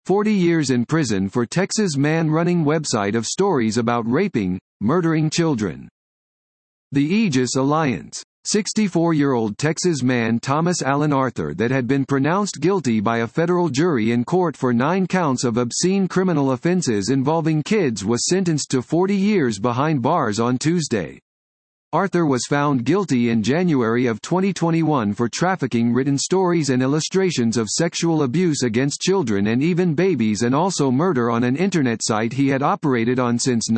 40 years in prison for Texas man running website of stories about raping, murdering children. The Aegis Alliance. 64-year-old Texas man Thomas Allen Arthur that had been pronounced guilty by a federal jury in court for 9 counts of obscene criminal offenses involving kids was sentenced to 40 years behind bars on Tuesday. Arthur was found guilty in January of 2021 for trafficking written stories and illustrations of sexual abuse against children and even babies, and also murder on an internet site he had operated on since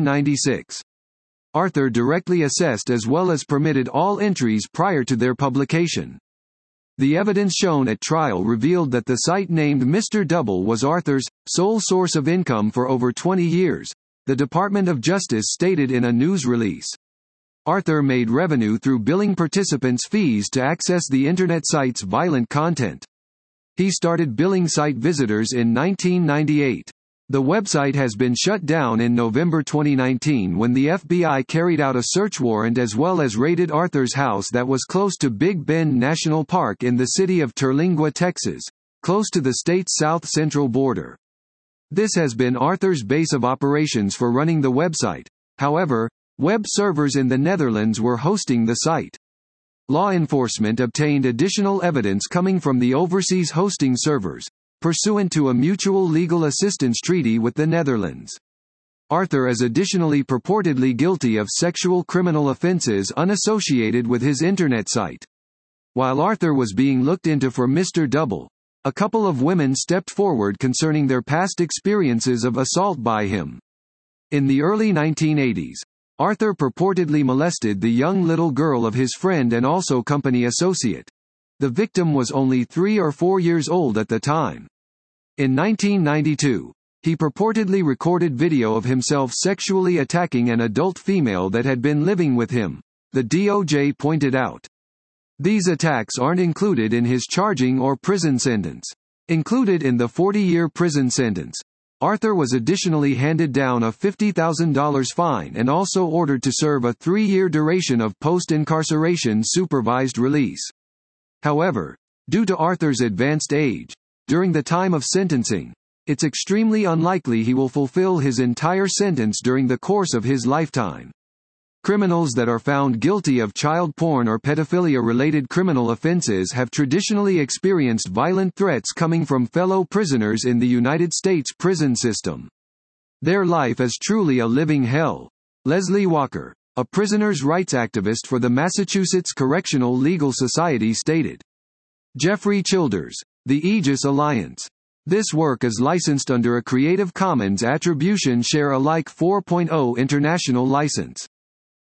1996. Arthur directly assessed as well as permitted all entries prior to their publication. The evidence shown at trial revealed that the site named Mr. Double was Arthur's sole source of income for over 20 years, the Department of Justice stated in a news release. Arthur made revenue through billing participants fees to access the internet site's violent content. He started billing site visitors in 1998. The website has been shut down in November 2019 when the FBI carried out a search warrant as well as raided Arthur's house that was close to Big Bend National Park in the city of Terlingua, Texas, close to the state's south-central border. This has been Arthur's base of operations for running the website. However, web servers in the Netherlands were hosting the site. Law enforcement obtained additional evidence coming from the overseas hosting servers, pursuant to a mutual legal assistance treaty with the Netherlands. Arthur is additionally purportedly guilty of sexual criminal offenses unassociated with his internet site. While Arthur was being looked into for Mr. Double, a couple of women stepped forward concerning their past experiences of assault by him. In the early 1980s, Arthur purportedly molested the young little girl of his friend and also company associate. The victim was only 3 or 4 years old at the time. In 1992, he purportedly recorded video of himself sexually attacking an adult female that had been living with him, the DOJ pointed out. These attacks aren't included in his charging or prison sentence. Included in the 40-year prison sentence, Arthur was additionally handed down a $50,000 fine and also ordered to serve a 3-year duration of post-incarceration supervised release. However, due to Arthur's advanced age, during the time of sentencing, it's extremely unlikely he will fulfill his entire sentence during the course of his lifetime. Criminals that are found guilty of child porn or pedophilia-related criminal offenses have traditionally experienced violent threats coming from fellow prisoners in the United States prison system. Their life is truly a living hell. Leslie Walker, a prisoners' rights activist for the Massachusetts Correctional Legal Society, stated. Jeffrey Childers, The Aegis Alliance. This work is licensed under a Creative Commons Attribution Share Alike 4.0 international license.